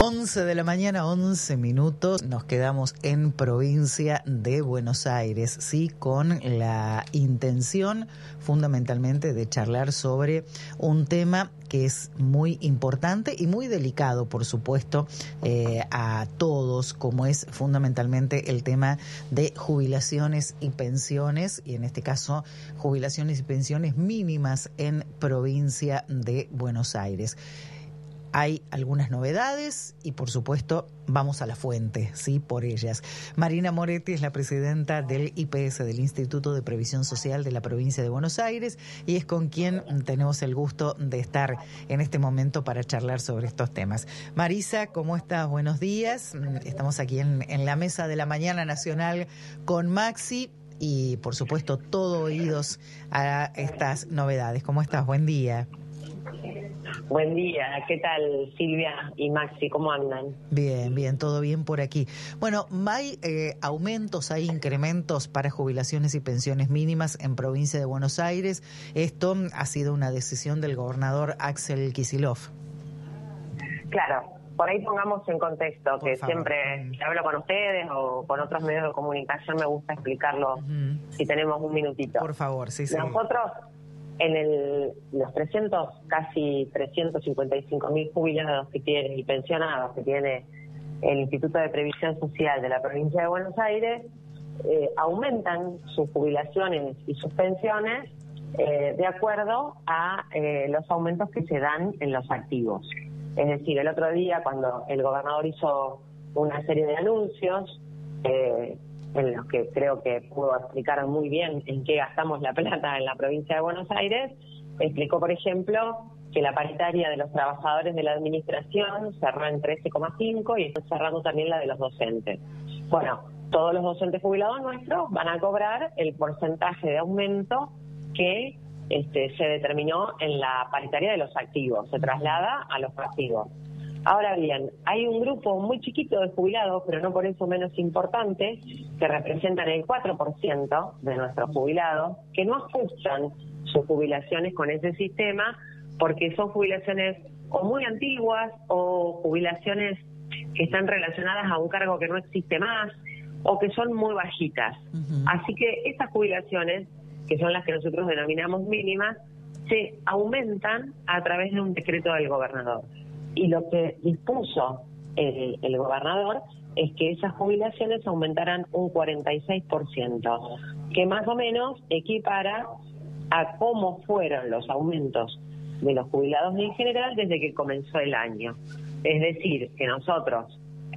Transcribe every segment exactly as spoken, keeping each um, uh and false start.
once de la mañana, once minutos, nos quedamos en provincia de Buenos Aires, sí, con la intención fundamentalmente de charlar sobre un tema que es muy importante y muy delicado, por supuesto, eh, a todos, como es fundamentalmente el tema de jubilaciones y pensiones, y en este caso jubilaciones y pensiones mínimas en provincia de Buenos Aires. Hay algunas novedades y, por supuesto, vamos a la fuente, sí, por ellas. Marina Moretti es la presidenta del I P S, del Instituto de Previsión Social de la provincia de Buenos Aires, y es con quien tenemos el gusto de estar en este momento para charlar sobre estos temas. Marisa, ¿cómo estás? Buenos días. Estamos aquí en, en la mesa de la Mañana Nacional con Maxi y, por supuesto, todo oídos a estas novedades. ¿Cómo estás? Buen día. Buen día, ¿qué tal Silvia y Maxi? ¿Cómo andan? Bien, bien, todo bien por aquí. Bueno, hay eh, aumentos, hay incrementos para jubilaciones y pensiones mínimas en provincia de Buenos Aires. Esto ha sido una decisión del gobernador Axel Kicillof. Claro, por ahí pongamos en contexto, por que favor. siempre que hablo con ustedes o con otros medios de comunicación me gusta explicarlo, uh-huh. Si tenemos un minutito. Por favor, sí, sí. Nosotros, en el, los trescientos, casi trescientos cincuenta y cinco mil jubilados que tiene y pensionados que tiene el Instituto de Previsión Social de la provincia de Buenos Aires, eh, aumentan sus jubilaciones y sus pensiones eh, de acuerdo a eh, los aumentos que se dan en los activos. Es decir, el otro día cuando el gobernador hizo una serie de anuncios, eh, en los que creo que pudo explicar muy bien en qué gastamos la plata en la provincia de Buenos Aires, explicó, por ejemplo, que la paritaria de los trabajadores de la administración cerró en trece coma cinco y está cerrando también la de los docentes. Bueno, todos los docentes jubilados nuestros van a cobrar el porcentaje de aumento que este, se determinó en la paritaria de los activos, se traslada a los pasivos. Ahora bien, hay un grupo muy chiquito de jubilados, pero no por eso menos importante, que representan el cuatro por ciento de nuestros jubilados, que no ajustan sus jubilaciones con ese sistema porque son jubilaciones o muy antiguas o jubilaciones que están relacionadas a un cargo que no existe más o que son muy bajitas. Uh-huh. Así que estas jubilaciones, que son las que nosotros denominamos mínimas, se aumentan a través de un decreto del gobernador. Y lo que dispuso el, el gobernador es que esas jubilaciones aumentaran un cuarenta y seis por ciento, que más o menos equipara a cómo fueron los aumentos de los jubilados en general desde que comenzó el año. Es decir, que nosotros,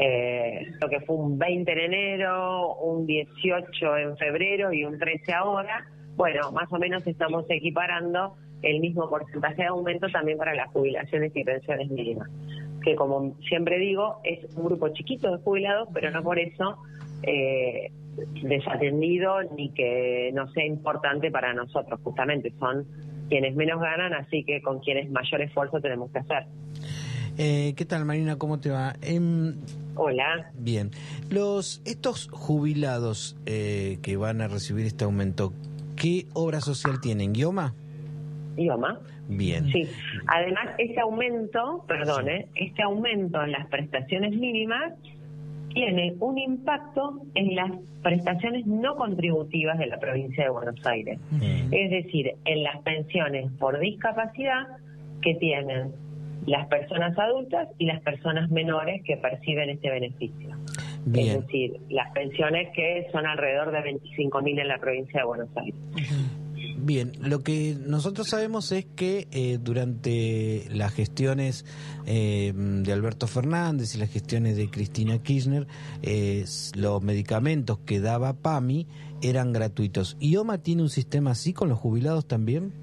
eh, lo que fue un veinte en enero, un dieciocho en febrero y un trece ahora, bueno, más o menos estamos equiparando el mismo porcentaje de aumento también para las jubilaciones y pensiones mínimas, que como siempre digo, es un grupo chiquito de jubilados, pero no por eso eh, desatendido ni que no sea importante para nosotros, justamente son quienes menos ganan, así que con quienes mayor esfuerzo tenemos que hacer. Eh, ¿Qué tal, Marina? ¿Cómo te va? Eh, Hola. Bien. Los estos jubilados eh, que van a recibir este aumento, ¿qué obra social tienen? ¿Guioma? Idioma. Bien. Sí. Además, este aumento, perdone, sí. este aumento en las prestaciones mínimas tiene un impacto en las prestaciones no contributivas de la provincia de Buenos Aires. Mm. Es decir, en las pensiones por discapacidad que tienen las personas adultas y las personas menores que perciben este beneficio. Bien. Es decir, las pensiones que son alrededor de veinticinco mil en la provincia de Buenos Aires. Uh-huh. Bien, lo que nosotros sabemos es que eh, durante las gestiones eh, de Alberto Fernández y las gestiones de Cristina Kirchner, eh, los medicamentos que daba PAMI eran gratuitos. ¿IOMA tiene un sistema así con los jubilados también?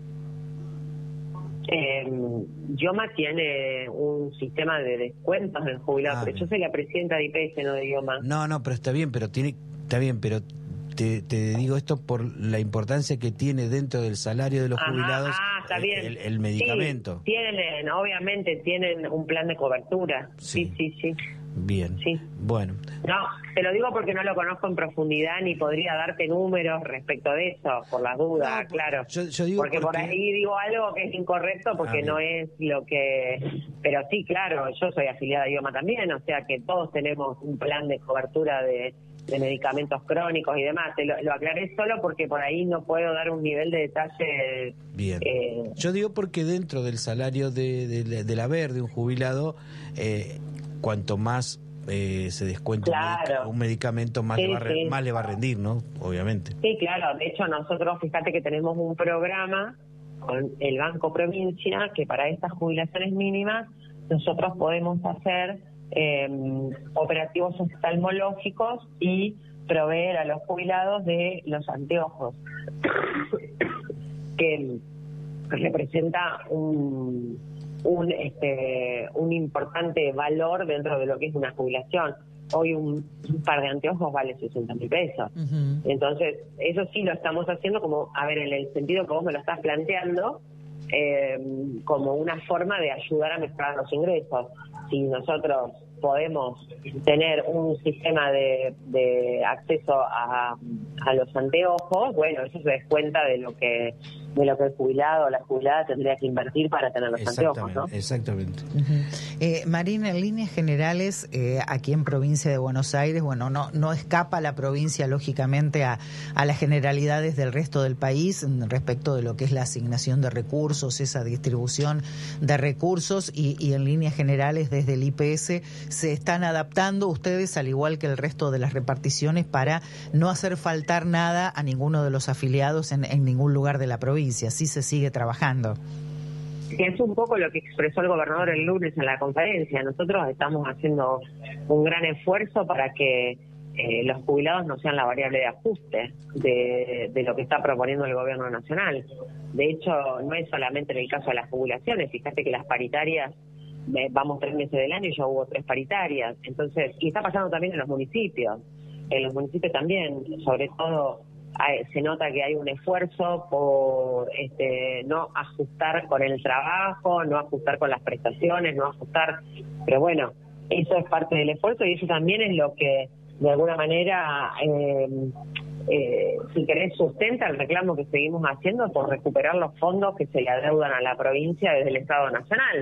Eh, IOMA tiene un sistema de descuentos en jubilados, ah, pero yo soy la presidenta de I P S, no de IOMA. No, no, pero está bien, pero tiene, está bien, pero Te, te digo esto por la importancia que tiene dentro del salario de los Ajá, jubilados ah, está bien. El, el medicamento. Sí, tienen, obviamente tienen un plan de cobertura. Sí, sí, sí. sí. Bien. Sí. Bueno. No, te lo digo porque no lo conozco en profundidad ni podría darte números respecto de eso, por las dudas, no, claro. Yo, yo digo porque, porque por ahí digo algo que es incorrecto porque ah, no es lo que... Pero sí, claro, yo soy afiliada a IOMA también, o sea que todos tenemos un plan de cobertura de, de medicamentos crónicos y demás. Te lo, lo aclaré solo porque por ahí no puedo dar un nivel de detalle... Bien. Eh, yo digo porque dentro del salario de, de, del haber de un jubilado, eh, cuanto más eh, se descuenta claro. un medicamento, más, sí, le va a, sí. más le va a rendir, ¿no? Obviamente. Sí, claro. De hecho, nosotros, fíjate que tenemos un programa con el Banco Provincia que para estas jubilaciones mínimas nosotros podemos hacer eh, operativos oftalmológicos y proveer a los jubilados de los anteojos, que representa un... un este un importante valor dentro de lo que es una jubilación. Hoy un, un par de anteojos vale sesenta mil pesos. Uh-huh. Entonces, eso sí lo estamos haciendo como, a ver, en el sentido que vos me lo estás planteando, eh, como una forma de ayudar a mejorar los ingresos. Si nosotros podemos tener un sistema de, de acceso a, a los anteojos, bueno, eso se descuenta de lo que de lo que el jubilado o la jubilada tendría que invertir para tener los anteojos, ¿no? Exactamente. Uh-huh. eh, Marina, en líneas generales, eh, aquí en provincia de Buenos Aires, bueno, no no escapa la provincia, lógicamente, a, a las generalidades del resto del país respecto de lo que es la asignación de recursos, esa distribución de recursos, y, y en líneas generales, desde el I P S, se están adaptando ustedes, al igual que el resto de las reparticiones, para no hacer faltar nada a ninguno de los afiliados en, en ningún lugar de la provincia. Así se sigue trabajando. Que es un poco lo que expresó el gobernador el lunes en la conferencia. Nosotros estamos haciendo un gran esfuerzo para que eh, los jubilados no sean la variable de ajuste de, de lo que está proponiendo el gobierno nacional. De hecho, no es solamente en el caso de las jubilaciones. Fíjate que las paritarias, eh, vamos tres meses del año y ya hubo tres paritarias. Entonces, y está pasando también en los municipios. En los municipios también, sobre todo, hay, se nota que hay un esfuerzo por este, no ajustar con el trabajo, no ajustar con las prestaciones, no ajustar, pero bueno, eso es parte del esfuerzo y eso también es lo que de alguna manera, eh, eh, si querés, sustenta el reclamo que seguimos haciendo por recuperar los fondos que se le adeudan a la provincia desde el Estado Nacional.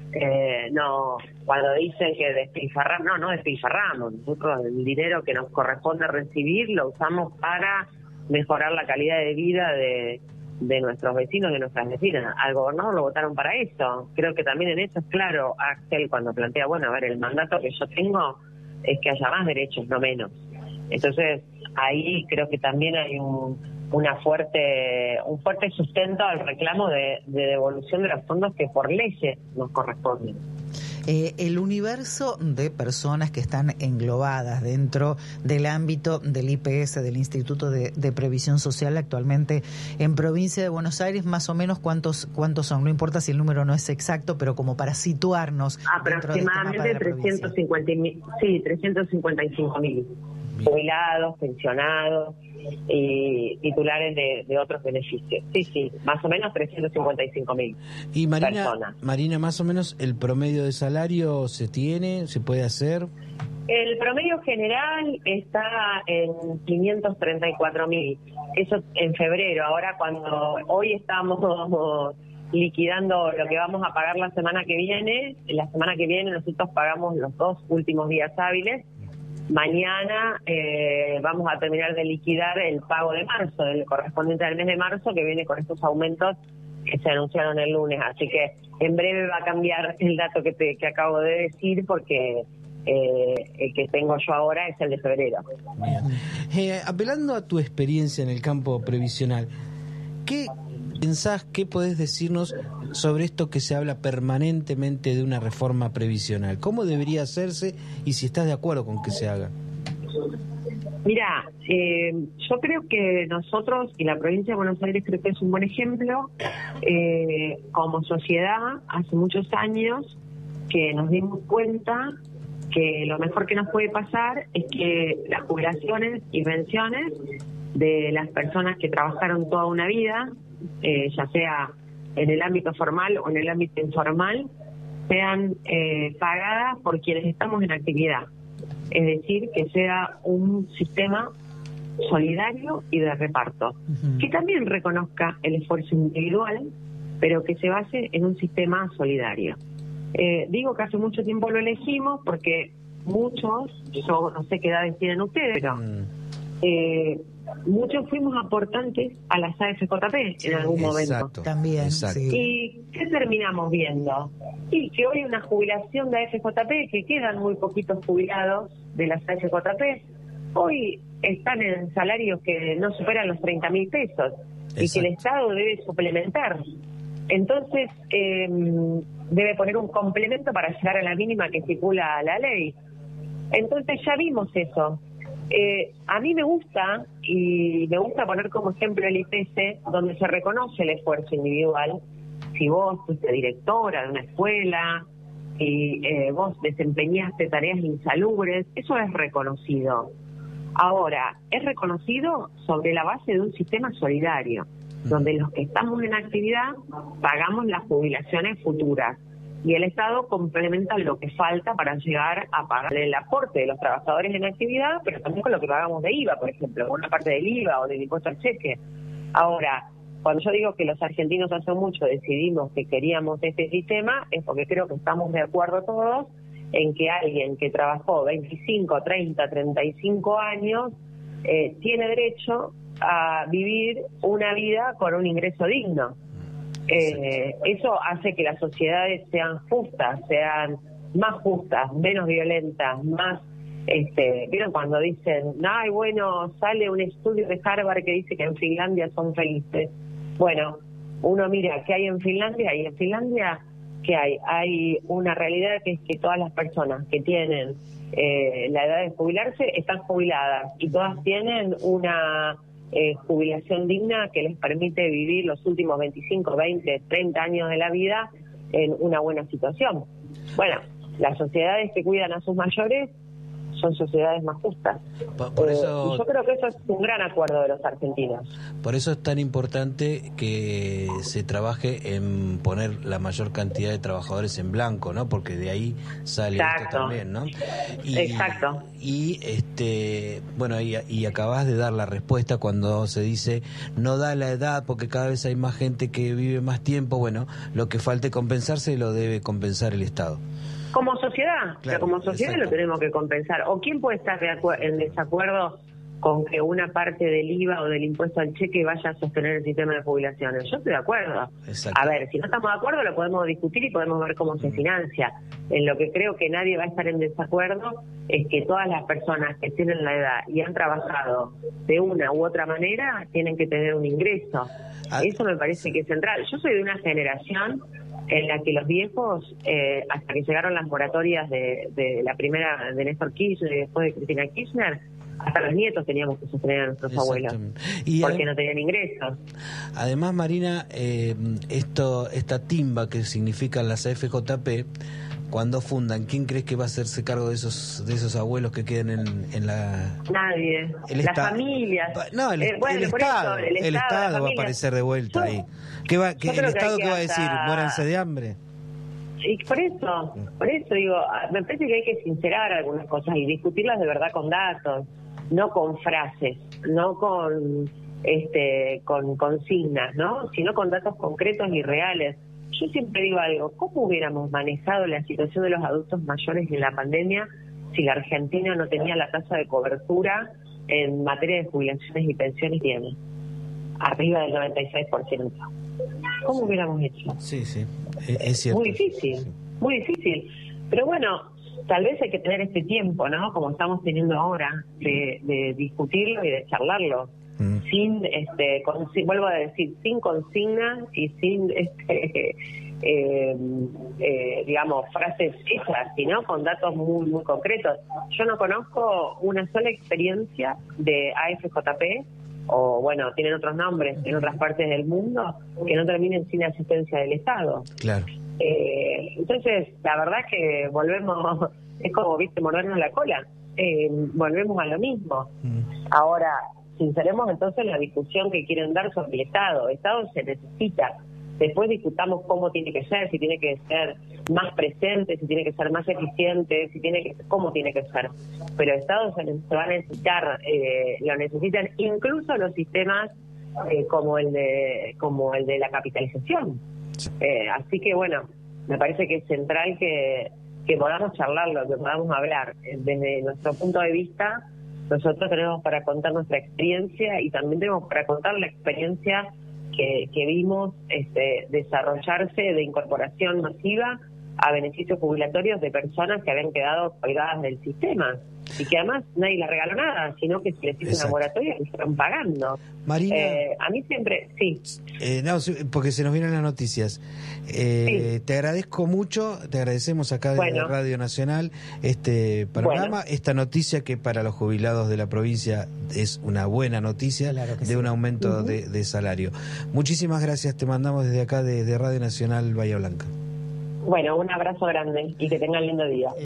Eh, no, cuando dicen que despilfarramos, no, no despilfarramos. Nosotros el dinero que nos corresponde recibir lo usamos para mejorar la calidad de vida de, de nuestros vecinos y de nuestras vecinas. Al gobernador lo votaron para eso. Creo que también en eso es claro, Axel, cuando plantea, bueno, a ver, el mandato que yo tengo es que haya más derechos, no menos. Entonces, ahí creo que también hay un una fuerte un fuerte sustento al reclamo de, de devolución de los fondos que por leyes nos corresponden. Eh, el universo de personas que están englobadas dentro del ámbito del I P S, del Instituto de, de Previsión Social, actualmente en provincia de Buenos Aires, más o menos cuántos cuántos son, no importa si el número no es exacto, pero como para situarnos aproximadamente trescientos cincuenta mil, sí, trescientos cincuenta y cinco mil jubilados, pensionados y titulares de, de otros beneficios. Sí, sí, más o menos trescientos cincuenta y cinco mil y Marina, personas. Marina, más o menos el promedio de salario se tiene, se puede hacer. El promedio general está en quinientos treinta y cuatro mil. Eso en febrero. Ahora, cuando hoy estamos liquidando lo que vamos a pagar la semana que viene, la semana que viene nosotros pagamos los dos últimos días hábiles. Mañana eh, vamos a terminar de liquidar el pago de marzo, el correspondiente al mes de marzo, que viene con estos aumentos que se anunciaron el lunes. Así que en breve va a cambiar el dato que, te, que acabo de decir, porque eh, el que tengo yo ahora es el de febrero. Bien. Eh, apelando a tu experiencia en el campo previsional, ¿qué pensás, qué podés decirnos sobre esto que se habla permanentemente de una reforma previsional? ¿Cómo debería hacerse y si estás de acuerdo con que se haga? Mira, eh, yo creo que nosotros y la provincia de Buenos Aires creo que es un buen ejemplo. Eh, como sociedad, hace muchos años que nos dimos cuenta que lo mejor que nos puede pasar es que las jubilaciones y pensiones de las personas que trabajaron toda una vida, eh, ya sea en el ámbito formal o en el ámbito informal, sean eh, pagadas por quienes estamos en actividad. Es decir, que sea un sistema solidario y de reparto, uh-huh. que también reconozca el esfuerzo individual, pero que se base en un sistema solidario. Eh, digo que hace mucho tiempo lo elegimos porque muchos, yo no sé qué edades tienen ustedes, pero eh, muchos fuimos aportantes a las A F J P en algún exacto, momento. También, exacto. sí. ¿Y qué terminamos viendo? Y que hoy una jubilación de A F J P, que quedan muy poquitos jubilados de las A F J P, hoy están en salarios que no superan los treinta mil pesos exacto. y que el Estado debe suplementar. Entonces, eh, debe poner un complemento para llegar a la mínima que estipula la ley. Entonces ya vimos eso. Eh, a mí me gusta, y me gusta poner como ejemplo el I P S, donde se reconoce el esfuerzo individual. Si vos fuiste directora de una escuela, y eh, vos desempeñaste tareas insalubres, eso es reconocido. Ahora, es reconocido sobre la base de un sistema solidario, donde los que estamos en actividad pagamos las jubilaciones futuras y el Estado complementa lo que falta para llegar a pagar el aporte de los trabajadores en actividad, pero también con lo que pagamos de I V A, por ejemplo, una parte del I V A o del impuesto al cheque. Ahora, cuando yo digo que los argentinos hace mucho decidimos que queríamos este sistema, es porque creo que estamos de acuerdo todos en que alguien que trabajó veinticinco, treinta, treinta y cinco años eh, tiene derecho a vivir una vida con un ingreso digno. Eh, eso hace que las sociedades sean justas, sean más justas, menos violentas, más... Este, ¿vieron cuando dicen, ay, bueno, sale un estudio de Harvard que dice que en Finlandia son felices? Bueno, uno mira qué hay en Finlandia, y en Finlandia, ¿qué hay? Hay una realidad que es que todas las personas que tienen eh, la edad de jubilarse están jubiladas y todas tienen una... Eh, jubilación digna que les permite vivir los últimos veinticinco, veinte, treinta años de la vida en una buena situación. Bueno, las sociedades que cuidan a sus mayores son sociedades más justas. Por, por eso, eh, y yo creo que eso es un gran acuerdo de los argentinos. Por eso es tan importante que se trabaje en poner la mayor cantidad de trabajadores en blanco, ¿no? Porque de ahí sale Exacto. esto también, ¿no? Y, Exacto. Y este, bueno, y, y acabas de dar la respuesta cuando se dice no da la edad porque cada vez hay más gente que vive más tiempo. Bueno, lo que falte compensarse lo debe compensar el Estado. Como sociedad, claro, pero como sociedad exacto. lo tenemos que compensar. ¿O quién puede estar de acu- en desacuerdo con que una parte del I V A o del impuesto al cheque vaya a sostener el sistema de jubilaciones? Yo estoy de acuerdo. Exacto. A ver, si no estamos de acuerdo lo podemos discutir y podemos ver cómo se financia. En lo que creo que nadie va a estar en desacuerdo es que todas las personas que tienen la edad y han trabajado de una u otra manera tienen que tener un ingreso. Ah, Eso me parece que es central. Yo soy de una generación en la que los viejos, eh, hasta que llegaron las moratorias de, de la primera de Néstor Kirchner y después de Cristina Kirchner, hasta los nietos teníamos que sostener a nuestros abuelos, y porque no tenían ingresos. Además, Marina, eh, esto esta timba que significan las A F J P, cuando fundan, ¿quién crees que va a hacerse cargo de esos de esos abuelos que queden en, en la... Nadie. El las familias. No, el, eh, bueno, el, estado, eso, el, el Estado. Estado va a aparecer de vuelta yo, ahí. ¿Qué va, qué, ¿El Estado que qué va a hasta... decir? ¿Muéranse de hambre? Y por eso, por eso digo, me parece que hay que sincerar algunas cosas y discutirlas de verdad con datos, no con frases, no con este con consignas, ¿no? Sino con datos concretos y reales. Yo siempre digo algo, ¿cómo hubiéramos manejado la situación de los adultos mayores en la pandemia si la Argentina no tenía la tasa de cobertura en materia de jubilaciones y pensiones tiene? Arriba del noventa y seis por ciento. ¿Cómo hubiéramos hecho? Sí, sí, es cierto. Muy difícil, sí. muy difícil. Pero bueno, tal vez hay que tener este tiempo, ¿no? Como estamos teniendo ahora, de, de discutirlo y de charlarlo. Mm. Sin, este, con, vuelvo a decir, sin consignas y sin, este, eh, eh, digamos, frases hechas, sino con datos muy, muy concretos. Yo no conozco una sola experiencia de A F J P, o bueno, tienen otros nombres en otras partes del mundo, que no terminen sin asistencia del Estado. Claro. Eh, entonces, la verdad es que volvemos, es como, viste, mordernos la cola, eh, volvemos a lo mismo. Mm. Ahora, sinceremos entonces la discusión que quieren dar sobre el Estado. El Estado se necesita, Después discutamos cómo tiene que ser, si tiene que ser más presente, si tiene que ser más eficiente, si tiene que cómo tiene que ser. Pero el Estado se, se va a necesitar, eh, lo necesitan incluso los sistemas eh, como el de como el de la capitalización. Eh, así que bueno, me parece que es central que, que podamos charlarlo, que podamos hablar. Desde nuestro punto de vista, nosotros tenemos para contar nuestra experiencia y también tenemos para contar la experiencia que, que vimos este, desarrollarse de incorporación masiva a beneficios jubilatorios de personas que habían quedado colgadas del sistema y que además nadie les regaló nada, sino que se les hizo una moratoria y están pagando. Marina, eh, a mí siempre, sí. Eh, no, porque se nos vienen las noticias. Eh, sí. Te agradezco mucho, te agradecemos acá desde bueno. Radio Nacional este programa, bueno. esta noticia que para los jubilados de la provincia es una buena noticia, claro de sí. un aumento uh-huh. de, de salario. Muchísimas gracias, te mandamos desde acá, desde Radio Nacional Bahía Blanca. Bueno, un abrazo grande y que tengan lindo día.